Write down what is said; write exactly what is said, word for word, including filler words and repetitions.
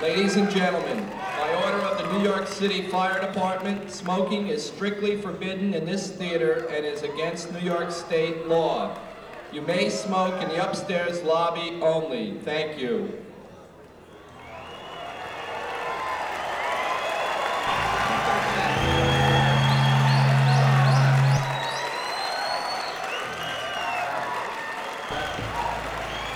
Ladies and gentlemen, by order of the New York City Fire Department, smoking is strictly forbidden in this theater and is against New York State law. You may smoke in the upstairs lobby only. Thank you.